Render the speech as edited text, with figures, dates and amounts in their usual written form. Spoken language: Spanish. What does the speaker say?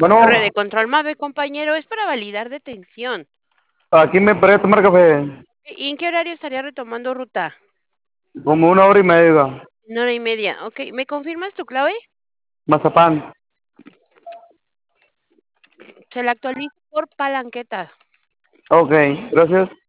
Torre Bueno, de control MAVE, compañero, es para validar detención. aquí me paré a tomar café. ¿Y en qué horario estaría retomando ruta? Como 1 hora y media. Una hora y media. Ok, ¿me confirmas tu clave? Mazapán. Se la actualizo por palanqueta. Ok, gracias.